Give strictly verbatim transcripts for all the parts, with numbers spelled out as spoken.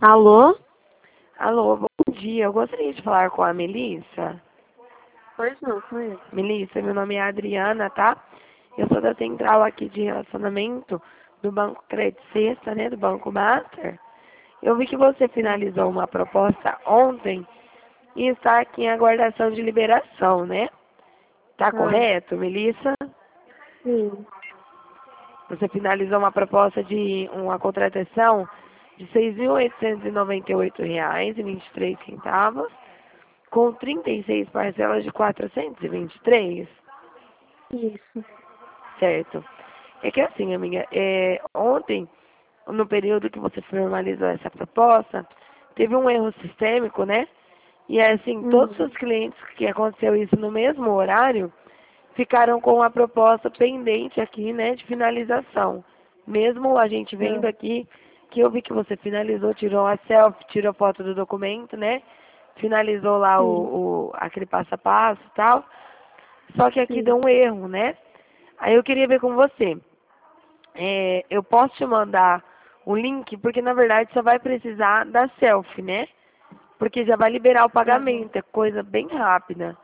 Alô? Alô, bom dia. Eu gostaria de falar com a Melissa. Pois não, conheço. Melissa, meu nome é Adriana, tá? Eu sou da central aqui de relacionamento do Banco Credit Sexta, né? Do Banco Master. Eu vi que você finalizou uma proposta ontem e está aqui em aguardação de liberação, né? Tá Ah, correto, Melissa? sim. Você finalizou uma proposta de uma contratação de seis mil oitocentos e noventa e oito reais e vinte e três centavos, com trinta e seis parcelas de quatrocentos e vinte e três, Isso. certo? É que assim, amiga, é, ontem, no período que você formalizou essa proposta, teve um erro sistêmico, né? E assim, todos Uhum. os clientes que aconteceu isso no mesmo horário, ficaram com a proposta pendente aqui, né, de finalização. Mesmo a gente vendo Ah, aqui que eu vi que você finalizou, tirou a selfie, tirou foto do documento, né? Finalizou lá sim, o, o aquele passo a passo e tal. Só que aqui sim. deu um erro, né? Aí eu queria ver com você. É, eu posso te mandar o link, porque na verdade só vai precisar da selfie, né? Porque já vai liberar o Aham. pagamento, é coisa bem rápida.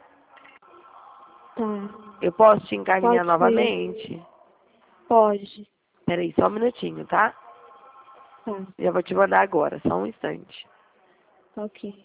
Tá. Eu posso te encaminhar Pode ser. novamente? Pode. Peraí, só um minutinho, tá? Tá. Já vou te mandar agora, só um instante. Ok.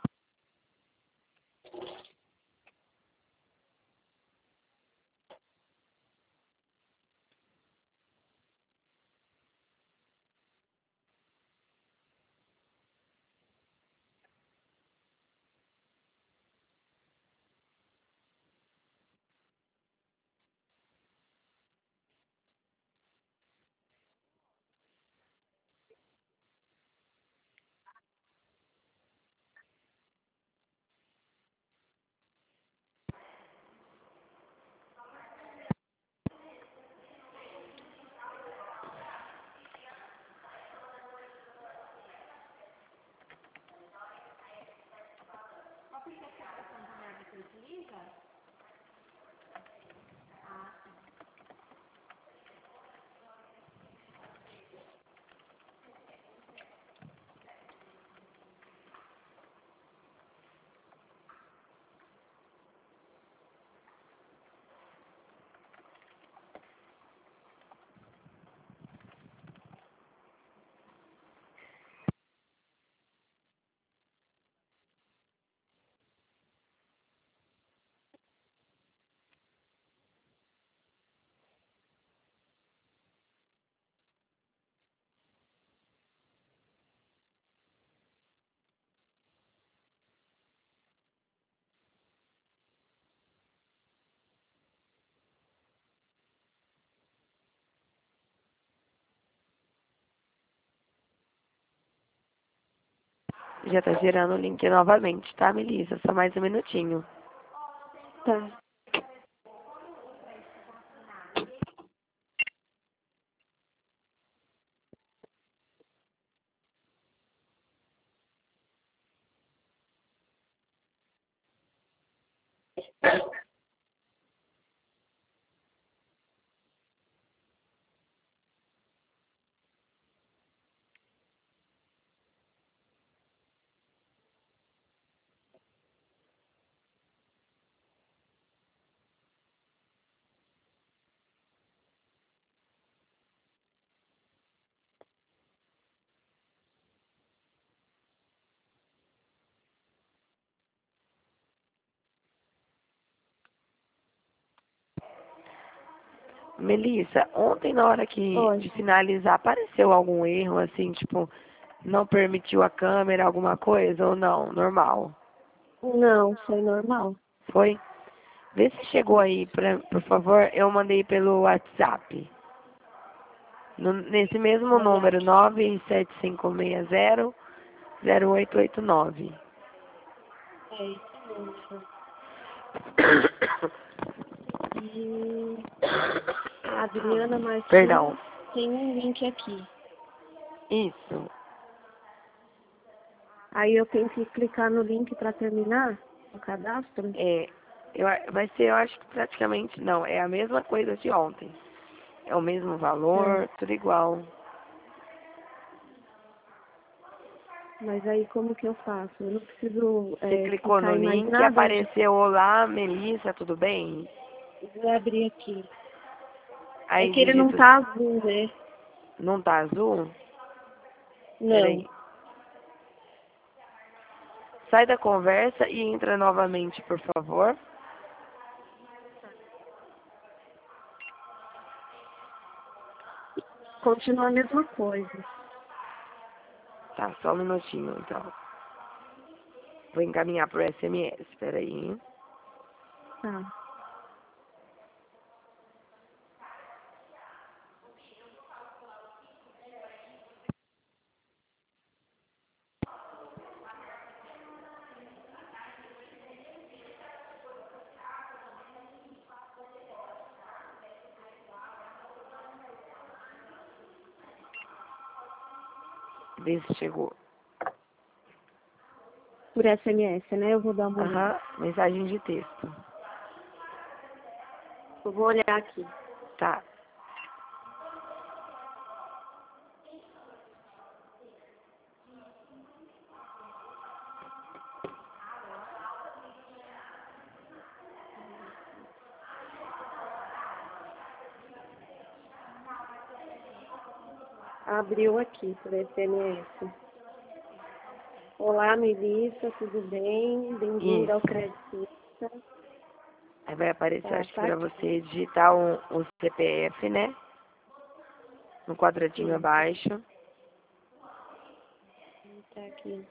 Já tá gerando o link novamente, tá, Melissa? Só mais um minutinho. Tá. Melissa, ontem na hora que Oi. de finalizar, apareceu algum erro, assim, tipo, não permitiu a câmera, alguma coisa, ou não? Normal. Não, foi normal. Foi? Vê se chegou aí, pra, por favor. Eu mandei pelo WhatsApp. No- nesse mesmo número, nove sete cinco seis zero, zero oito oito nove. É esse número. E a Adriana Perdão. Martins tem um link aqui. Isso. Aí eu tenho que clicar no link para terminar o cadastro? É, eu, a- vai ser, eu acho que praticamente não. É a mesma coisa de ontem. É o mesmo Tá. valor, tudo igual. Mas aí como que eu faço? Eu não preciso Você é, clicou no clicar em mais link e nada? apareceu: olá, Melissa, tudo bem? Eu vou abrir aqui. É Aí que ele não digita, tá azul, né? não tá azul? Não. Peraí. Sai da conversa e entra novamente, por favor. Continua a mesma coisa. Tá, só um minutinho, então. Vou encaminhar pro S M S, peraí. Tá. Vê se chegou. Por S M S, né? Eu vou dar uma olhada. Aham, mensagem de texto. Eu vou olhar aqui. Tá. Abriu aqui por S M S. Olá, Melissa, tudo bem? Bem-vinda ao Isso. Crédito. Aí vai aparecer, Tá, acho que tá pra aqui. você digitar o, o C P F, né? No quadradinho Sim, abaixo. tá aqui.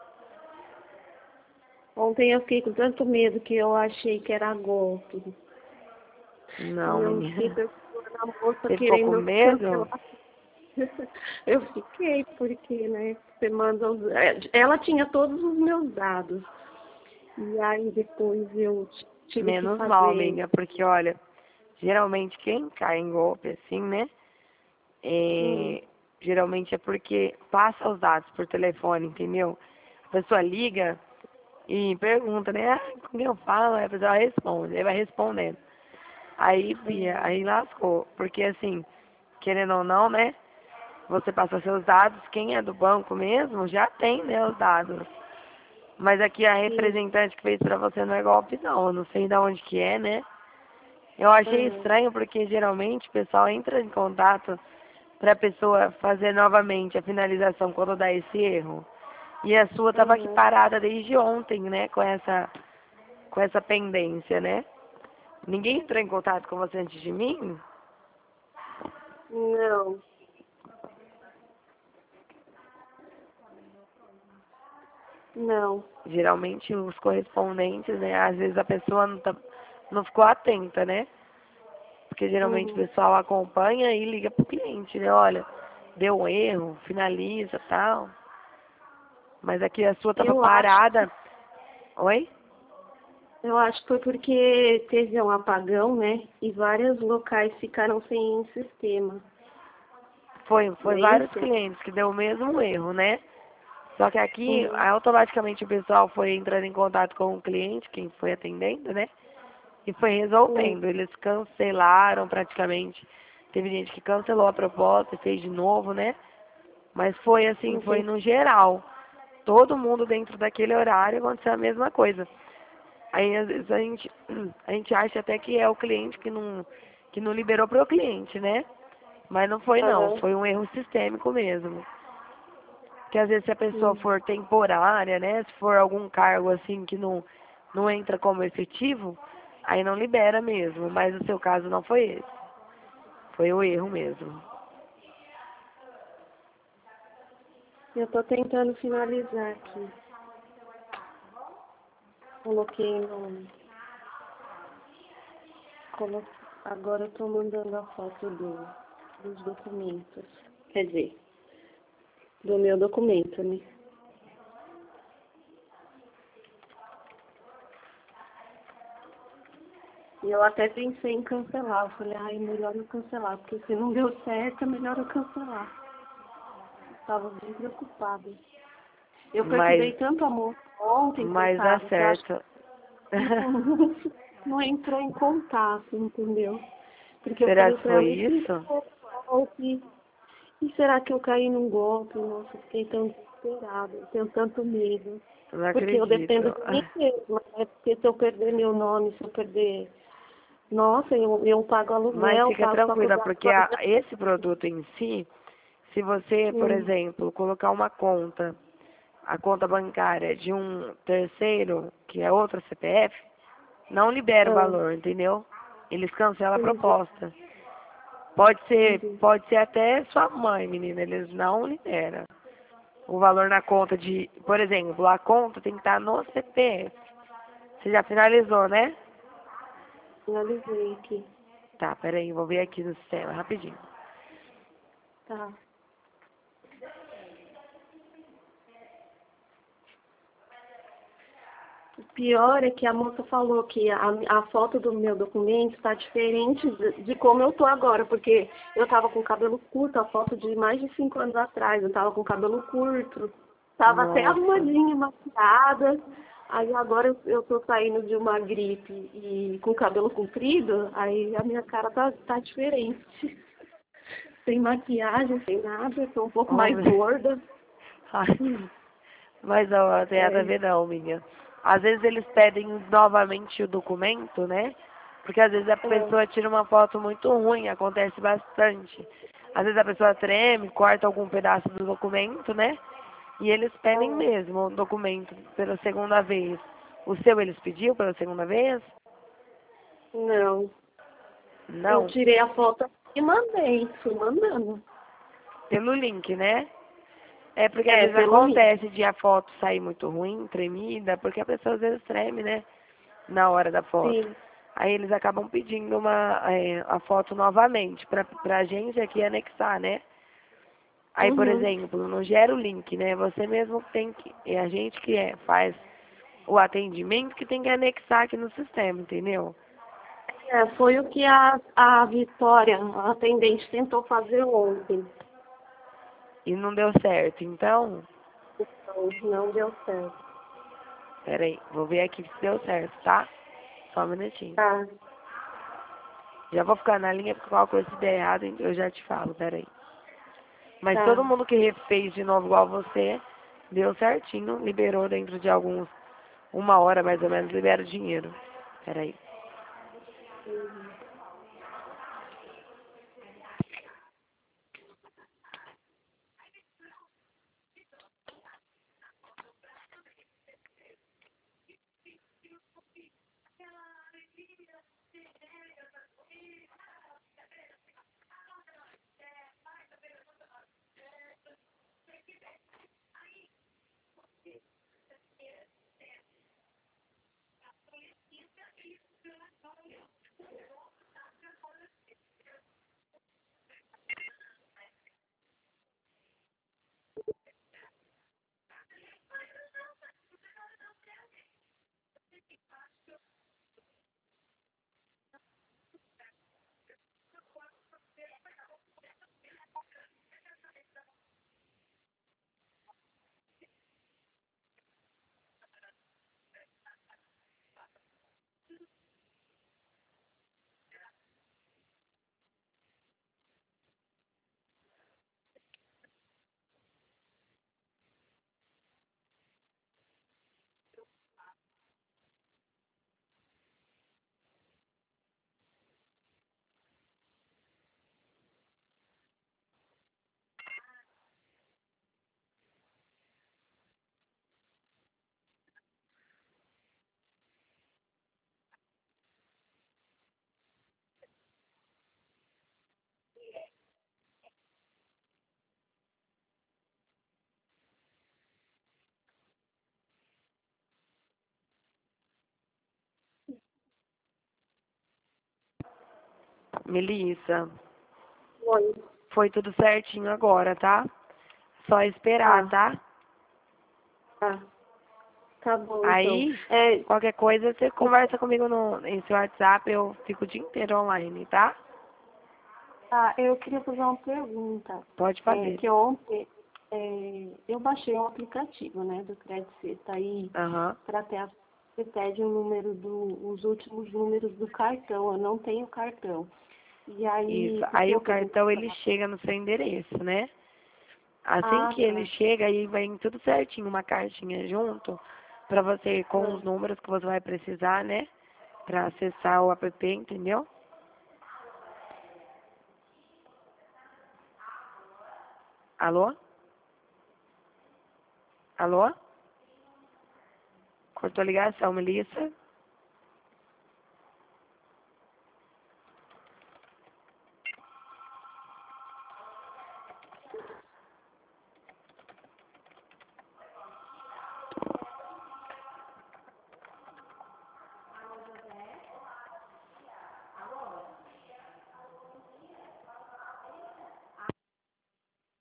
Ontem eu fiquei com tanto medo que eu achei que era golpe. E Não, eu fiquei menina. perguntando a moça Você ficou com querendo medo? cancelar. Eu fiquei, porque, né, você manda os... Ela tinha todos os meus dados. E aí depois eu t- tive que Menos mal, fazer. amiga, porque olha, geralmente quem cai em golpe assim, né? Hum, É, geralmente é porque passa os dados por telefone, entendeu? A pessoa liga e pergunta, né? Ah, com quem eu falo? Aí a pessoa responde, aí vai respondendo. Aí, Bia, uhum, aí lascou. Porque assim, querendo ou não, né? Você passa seus dados, quem é do banco mesmo já tem, né, os dados. Mas aqui a sim, representante que fez pra você não é golpe não, eu não sei de onde que é, né? Eu achei uhum, estranho porque geralmente o pessoal entra em contato pra pessoa fazer novamente a finalização quando dá esse erro. E a sua tava aqui uhum. parada desde ontem, né, com essa com essa pendência, né? Ninguém entrou em contato com você antes de mim? Não, não. Geralmente os correspondentes, né? Às vezes a pessoa não, tá, não ficou atenta, né? Porque geralmente o Uhum. pessoal acompanha e liga pro cliente, né? Olha, deu um erro, finaliza tal. Mas aqui a sua tava Eu acho, parada. Oi? eu acho que foi porque teve um apagão, né? E vários locais ficaram sem sistema. Foi, Não foi é vários isso? clientes que deu o mesmo erro, né? Só que aqui, Uhum. automaticamente o pessoal foi entrando em contato com o cliente, quem foi atendendo, né? E foi Uhum. resolvendo. Eles cancelaram praticamente. Teve gente que cancelou a proposta e fez de novo, né? Mas foi assim, foi Entendi. no geral. Todo mundo dentro daquele horário aconteceu a mesma coisa. Aí às vezes a gente, a gente acha até que é o cliente que não, que não liberou para o cliente, né? Mas não foi não, Aham. foi um erro sistêmico mesmo. Que às vezes se a pessoa Uhum. for temporária, né? Se for algum cargo assim que não, não entra como efetivo, aí não libera mesmo. Mas o seu caso não foi esse. Foi o erro mesmo. Eu tô tentando finalizar aqui. Coloquei no. Colo... Agora eu tô mandando a foto do, dos documentos. Quer dizer, do meu documento, né? E eu até pensei em cancelar. Eu falei, ai, melhor eu cancelar, porque se não deu certo, é melhor eu cancelar. Estava bem preocupada. Eu Mas, perturbei tanto a moça ontem, mas dá coitada, que eu acho certo. que não, não entrou em contato, entendeu? Porque eu Será falei que pra foi ela, e se isso? for golpe? E será que eu caí num golpe? Nossa, eu fiquei tão desesperada, eu tenho tanto medo. Eu não Porque eu dependo acredito. de mim mesma, né? Porque se eu perder meu nome, se eu perder... Nossa, eu, eu pago Mas aluguel, fica pago tranquila, faculdade. porque a- esse produto em si, se você, por Hum, exemplo, colocar uma conta, a conta bancária de um terceiro, que é outra C P F, não libera o ah, valor, entendeu? Eles cancelam a entendi, proposta. Pode ser, entendi. pode ser até sua mãe, menina, eles não liberam. O valor na conta de, por exemplo, a conta tem que estar no C P F. Você já finalizou, né? Finalizei aqui. Tá, peraí, vou ver aqui no sistema, rapidinho. Tá. O pior é que a moça falou que a, a foto do meu documento está diferente de, de como eu tô agora, porque eu tava com cabelo curto, a foto de mais de cinco anos atrás, eu tava com cabelo curto, tava até Nossa. arrumadinha, maquiada, aí agora eu, eu tô saindo de uma gripe e com cabelo comprido, aí a minha cara tá, tá diferente. Sem maquiagem, sem nada, tô um pouco mais Homem. gorda. Ai, mas não, não tem nada a É, ver não, minha. Às vezes eles pedem novamente o documento, né? Porque às vezes a é, pessoa tira uma foto muito ruim, acontece bastante. Às vezes a pessoa treme, corta algum pedaço do documento, né? E eles pedem é, mesmo o documento pela segunda vez. O seu eles pediu pela segunda vez? não. Eu Não. tirei a foto e mandei, fui mandando. Pelo link, né? É porque às É, vezes pelo link. acontece de a foto sair muito ruim, tremida, porque a pessoa às vezes treme, né? Na hora da foto. Sim. Aí eles acabam pedindo uma, é, a foto novamente pra, pra gente aqui anexar, né? Aí, por Uhum. exemplo, não gera o link, né? Você mesmo tem que, é a gente que é, faz o atendimento que tem que anexar aqui no sistema, entendeu? É, foi o que a, a Vitória, a atendente, tentou fazer ontem. E não deu certo. Então, Então, não deu certo. peraí, vou ver aqui se deu certo, tá? Só um minutinho. Tá, Já vou ficar na linha, porque qualquer coisa se der errado, eu já te falo, peraí. Mas todo tá. mundo que refez de novo igual você, deu certinho, liberou dentro de alguns, uma hora mais ou menos, libera o dinheiro. Peraí. Uhum. Melissa, Foi. foi tudo certinho agora, tá? Só esperar, Tá, tá? tá. Tá bom, então. Aí, É, qualquer coisa, você conversa comigo no, em seu WhatsApp, eu fico o dia inteiro online, tá? tá, eu queria fazer uma pergunta. Pode É, fazer. que ontem é, eu baixei um aplicativo, né, do Crédito Sexta aí Aham. para ter a, você pede o número do, os últimos números do cartão. Eu não tenho cartão. E Isso. aí, porque Aí o eu peguei. cartão, ele chega no seu endereço, né? Assim Ah, que ele tá. chega, aí vem tudo certinho, uma cartinha junto, pra você, com os Ah, números que você vai precisar, né? Pra acessar o app, entendeu? Alô? Alô? Cortou a ligação, Melissa?